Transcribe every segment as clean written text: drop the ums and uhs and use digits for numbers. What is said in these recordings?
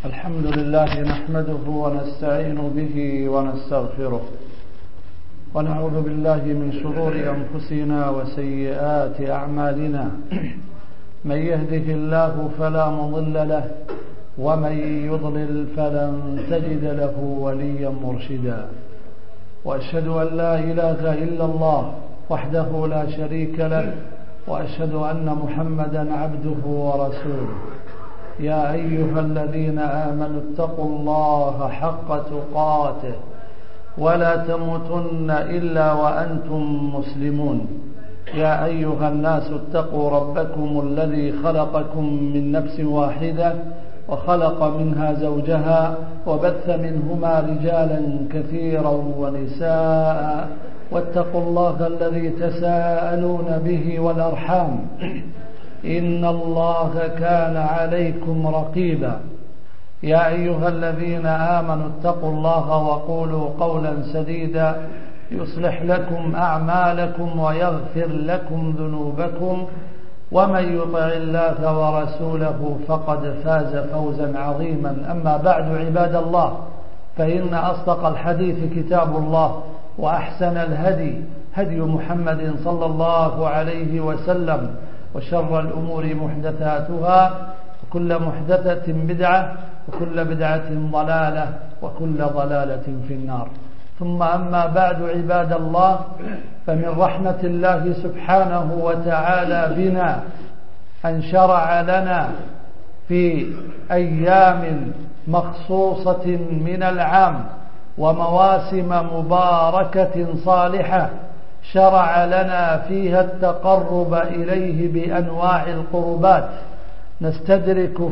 الحمد لله نحمده ونستعين به ونستغفره ونعوذ بالله من شرور أنفسنا وسيئات أعمالنا. من يهده الله فلا مضل له ومن يضلل فلن تجد له وليا مرشدا. وأشهد أن لا إله إلا الله وحده لا شريك له، وأشهد أن محمدا عبده ورسوله. يا أيها الذين آمنوا اتقوا الله حق تقاته ولا تموتن إلا وأنتم مسلمون. يا أيها الناس اتقوا ربكم الذي خلقكم من نفس واحدة وخلق منها زوجها وبث منهما رجالا كثيرا ونساء، واتقوا الله الذي تساءلون به والأرحام إن الله كان عليكم رقيبا. يا أيها الذين آمنوا اتقوا الله وقولوا قولا سديدا يصلح لكم أعمالكم ويغفر لكم ذنوبكم، ومن يطع الله ورسوله فقد فاز فوزا عظيما. أما بعد، عباد الله، فإن أصدق الحديث كتاب الله، وأحسن الهدي هدي محمد صلى الله عليه وسلم، وشر الأمور محدثاتها، وكل محدثة بدعة، وكل بدعة ضلالة، وكل ضلالة في النار. ثم أما بعد، عباد الله، فمن رحمة الله سبحانه وتعالى بنا أن شرع لنا في أيام مخصوصة من العام ومواسم مباركة صالحة شرع لنا فيها التقرب إليه بأنواع القربات، نستدرك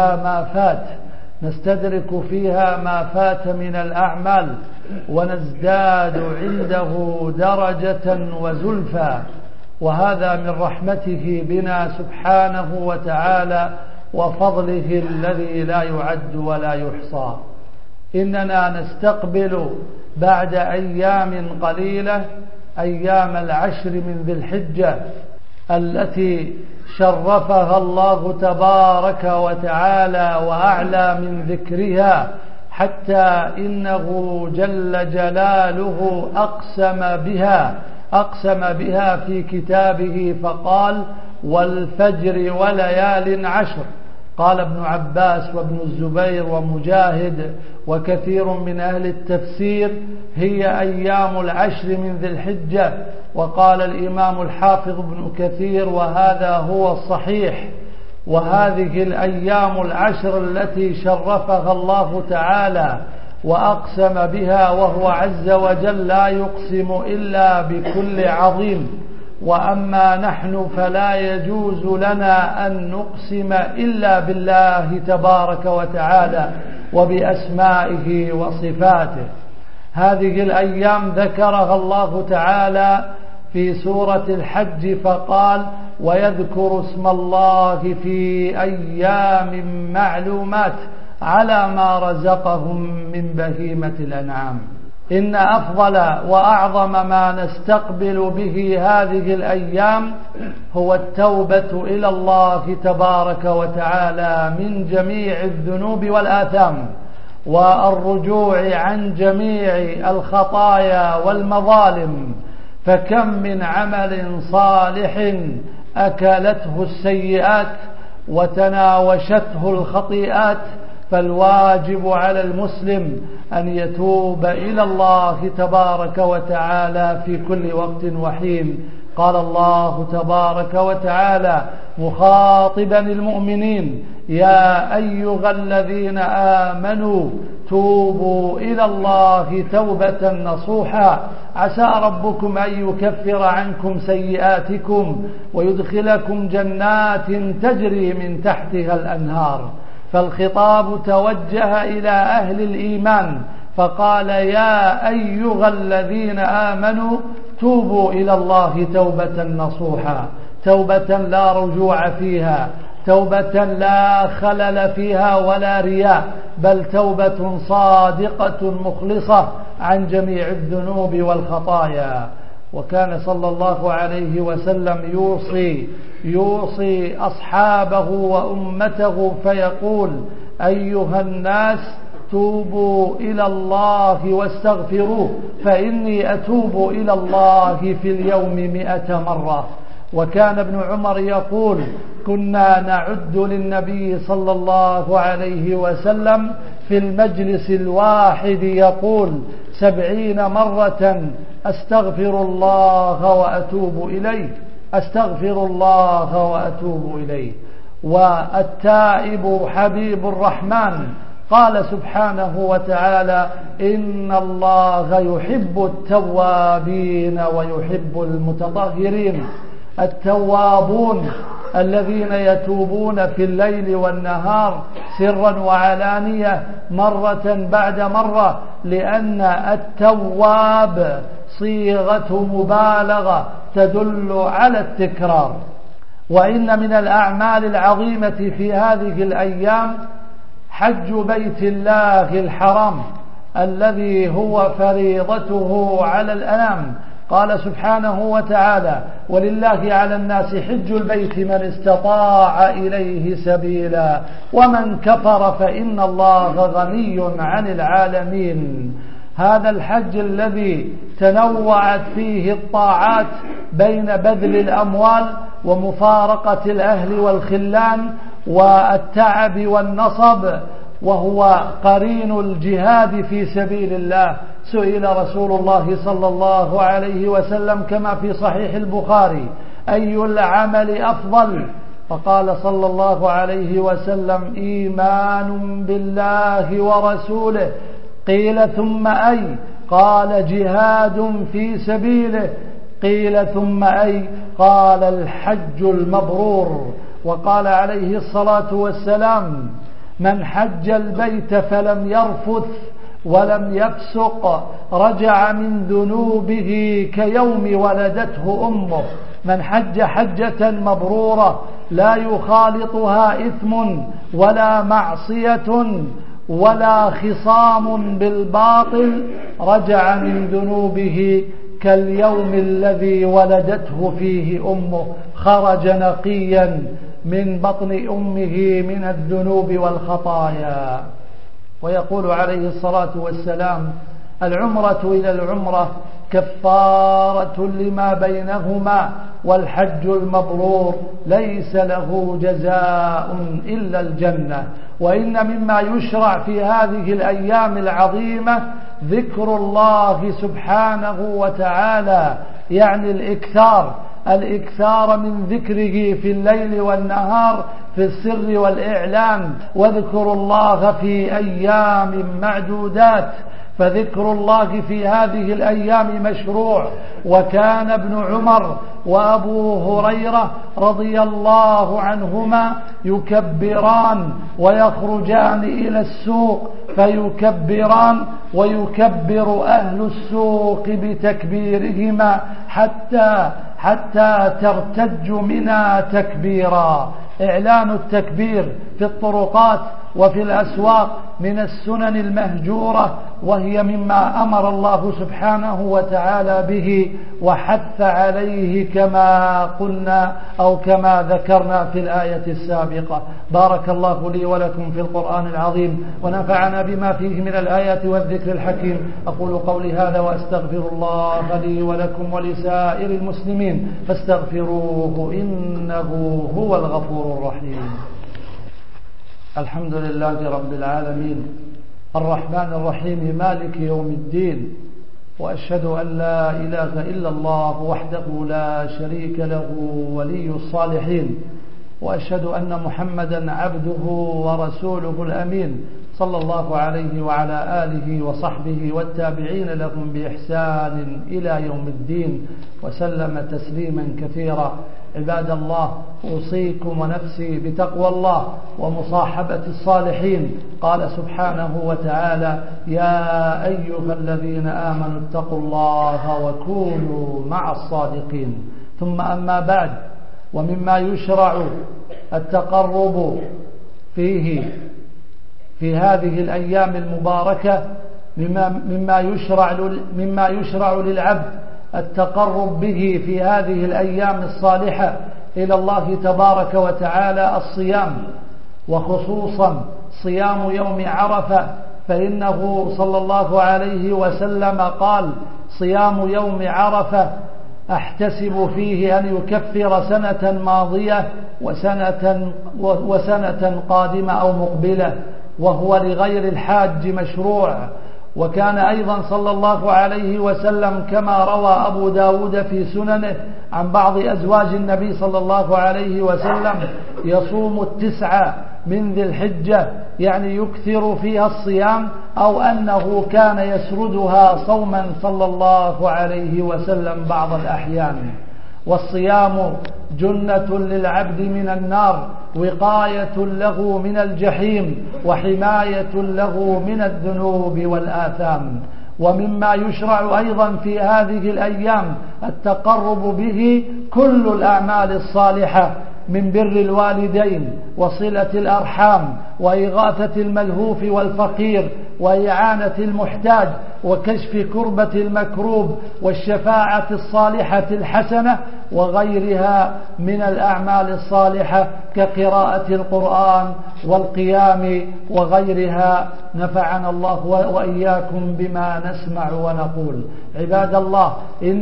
فيها ما فات من الأعمال، ونزداد عنده درجة وزلفى. وهذا من رحمته بنا سبحانه وتعالى وفضله الذي لا يعد ولا يحصى. إننا نستقبل بعد أيام قليلة أيام العشر من ذي الحجة التي شرفها الله تبارك وتعالى وأعلى من ذكرها، حتى إنه جل جلاله أقسم بها في كتابه فقال: والفجر وليال عشر. قال ابن عباس وابن الزبير ومجاهد وكثير من أهل التفسير: هي أيام العشر من ذي الحجة. وقال الإمام الحافظ ابن كثير: وهذا هو الصحيح. وهذه الأيام العشر التي شرفها الله تعالى وأقسم بها، وهو عز وجل لا يقسم إلا بكل عظيم. وأما نحن فلا يجوز لنا أن نقسم إلا بالله تبارك وتعالى وبأسمائه وصفاته. هذه الأيام ذكرها الله تعالى في سورة الحج فقال: ويذكر اسم الله في أيام معلومات على ما رزقهم من بهيمة الأنعام. إن أفضل وأعظم ما نستقبل به هذه الأيام هو التوبة إلى الله تبارك وتعالى من جميع الذنوب والآثام، والرجوع عن جميع الخطايا والمظالم. فكم من عمل صالح أكلته السيئات وتناوشته الخطيئات، فالواجب على المسلم أن يتوب إلى الله تبارك وتعالى في كل وقت وحين. قال الله تبارك وتعالى مخاطبا المؤمنين: يا أيها الذين آمنوا توبوا إلى الله توبة نصوحا عسى ربكم أن يكفر عنكم سيئاتكم ويدخلكم جنات تجري من تحتها الأنهار. فالخطاب توجه إلى أهل الإيمان فقال: يا أيها الذين آمنوا توبوا إلى الله توبة نصوحا، توبة لا رجوع فيها، توبة لا خلل فيها ولا رياء، بل توبة صادقة مخلصة عن جميع الذنوب والخطايا. وكان صلى الله عليه وسلم يوصي أصحابه وأمته فيقول: أيها الناس توبوا إلى الله واستغفروه فإني أتوب إلى الله في اليوم 100 مرة. وكان ابن عمر يقول كنا نعد للنبي صلى الله عليه وسلم في المجلس الواحد يقول 70 مرة أستغفر الله وأتوب إليه، أستغفر الله وأتوب إليه. والتائب حبيب الرحمن، قال سبحانه وتعالى إن الله يحب التوابين ويحب المتطهرين. التوابون الذين يتوبون في الليل والنهار سرا وعلانية مرة بعد مرة، لأن التواب صيغة مبالغة تدل على التكرار. وإن من الأعمال العظيمة في هذه الأيام حج بيت الله الحرام الذي هو فريضته على الأنام. قال سبحانه وتعالى ولله على الناس حج البيت من استطاع إليه سبيلا ومن كفر فإن الله غني عن العالمين. هذا الحج الذي تنوعت فيه الطاعات بين بذل الأموال ومفارقة الأهل والخلان والتعب والنصب، وهو قرين الجهاد في سبيل الله. سئل رسول الله صلى الله عليه وسلم كما في صحيح البخاري أي العمل أفضل؟ فقال صلى الله عليه وسلم إيمان بالله ورسوله. قيل ثم أي؟ قال جهاد في سبيله. قيل ثم أي؟ قال الحج المبرور. وقال عليه الصلاة والسلام من حج البيت فلم يرفث ولم يفسق رجع من ذنوبه كيوم ولدته أمه. من حج حجة مبرورة لا يخالطها إثم ولا معصية ولا خصام بالباطل رجع من ذنوبه كاليوم الذي ولدته فيه أمه، خرج نقيا من بطن أمه من الذنوب والخطايا. ويقول عليه الصلاة والسلام العمرة إلى العمرة كفارة لما بينهما والحج المبرور ليس له جزاء إلا الجنة. وإن مما يشرع في هذه الأيام العظيمة ذكر الله سبحانه وتعالى، يعني الإكثار من ذكره في الليل والنهار في السر والإعلان. واذكروا الله في أيام معدودات، فذكر الله في هذه الأيام مشروع. وكان ابن عمر وأبو هريرة رضي الله عنهما يكبران ويخرجان إلى السوق فيكبران ويكبر أهل السوق بتكبيرهما حتى ترتج منا تكبيرا. إعلان التكبير في الطرقات وفي الأسواق من السنن المهجورة، وهي مما أمر الله سبحانه وتعالى به وحث عليه كما قلنا أو كما ذكرنا في الآية السابقة. بارك الله لي ولكم في القرآن العظيم ونفعنا بما فيه من الآيات والذكر الحكيم. أقول قولي هذا وأستغفر الله لي ولكم ولسائر المسلمين فاستغفروه إنه هو الغفور الرحيم. الحمد لله رب العالمين الرحمن الرحيم مالك يوم الدين، وأشهد أن لا إله إلا الله وحده لا شريك له ولي الصالحين، وأشهد أن محمدا عبده ورسوله الأمين صلى الله عليه وعلى آله وصحبه والتابعين لهم بإحسان إلى يوم الدين وسلم تسليما كثيرا. عباد الله، أوصيكم ونفسي بتقوى الله ومصاحبة الصالحين. قال سبحانه وتعالى يا أيها الذين آمنوا اتقوا الله وكونوا مع الصادقين. ثم أما بعد، ومما يشرع التقرب فيه في هذه الأيام المباركة مما يشرع للعبد التقرب به في هذه الأيام الصالحة إلى الله تبارك وتعالى الصيام، وخصوصا صيام يوم عرفة، فإنه صلى الله عليه وسلم قال: صيام يوم عرفة أحتسب فيه أن يكفر سنة ماضية وسنة قادمة أو مقبلة، وهو لغير الحاج مشروع. وكان أيضا صلى الله عليه وسلم كما روى أبو داود في سننه عن بعض أزواج النبي صلى الله عليه وسلم يصوم 9 من ذي الحجة، يعني يكثر فيها الصيام، أو أنه كان يسردها صوما صلى الله عليه وسلم بعض الأحيان. والصيام جنة للعبد من النار، وقاية له من الجحيم، وحماية له من الذنوب والآثام. ومما يشرع أيضا في هذه الأيام التقرب به كل الأعمال الصالحة من بر الوالدين وصلة الأرحام وإغاثة الملهوف والفقير وإعانة المحتاج وكشف كربة المكروب والشفاعة الصالحة الحسنة وغيرها من الأعمال الصالحة كقراءة القرآن والقيام وغيرها. نفعنا الله وإياكم بما نسمع ونقول. عباد الله،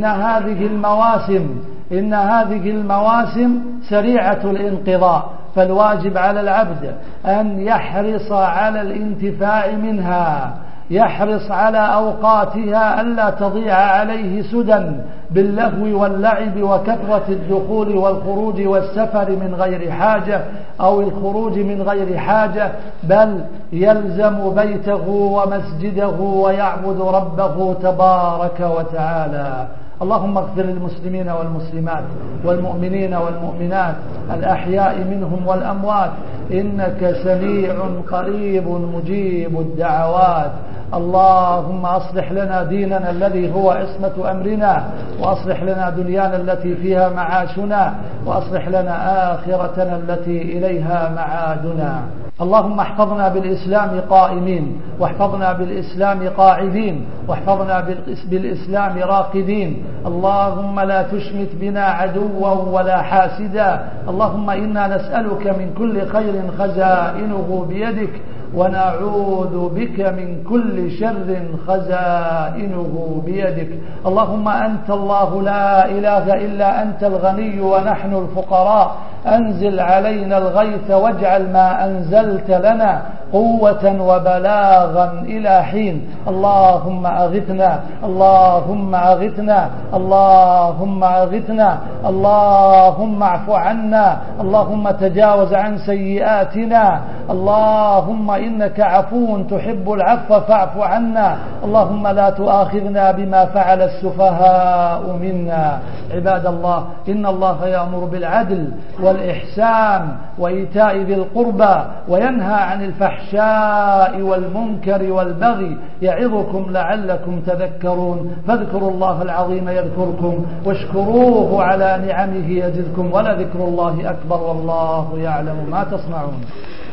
إن هذه المواسم سريعة الانقضاء، فالواجب على العبد أن يحرص على الانتفاع منها، يحرص على أوقاتها ألا تضيع عليه سدى باللهو واللعب وكثرة الدخول والخروج والسفر من غير حاجة أو الخروج من غير حاجة، بل يلزم بيته ومسجده ويعبد ربه تبارك وتعالى. اللهم اغفر للمسلمين والمسلمات والمؤمنين والمؤمنات الأحياء منهم والأموات، إنك سميع قريب مجيب الدعوات. اللهم أصلح لنا ديننا الذي هو عصمة أمرنا، وأصلح لنا دنيانا التي فيها معاشنا، وأصلح لنا آخرتنا التي إليها معادنا. اللهم احفظنا بالإسلام قائمين، واحفظنا بالإسلام قاعدين، واحفظنا بالإسلام راقدين. اللهم لا تشمت بنا عدوا ولا حاسدا. اللهم إنا نسألك من كل خير خزائنه بيدك، ونعوذ بك من كل شر خزائنه بيدك. اللهم أنت الله لا إله إلا أنت الغني ونحن الفقراء، أنزل علينا الغيث واجعل ما أنزلت لنا قوة وبلاغا إلى حين. اللهم أغثنا، اللهم أغثنا، اللهم أغثنا، اللهم اعف عنا، اللهم تجاوز عن سيئاتنا، اللهم إنك عفو تحب العفو فاعف عنا، اللهم لا تؤاخذنا بما فعل السفهاء منا. عباد الله، إن الله يأمر بالعدل والإحسان وإيتاء ذي القربى وينهى عن الفحشاء والمنكر والبغي، يعظكم لعلكم تذكرون. فاذكروا الله العظيم يذكركم، واشكروه على نعمه يزدكم، ولذكر الله أكبر، والله يعلم ما تصنعون.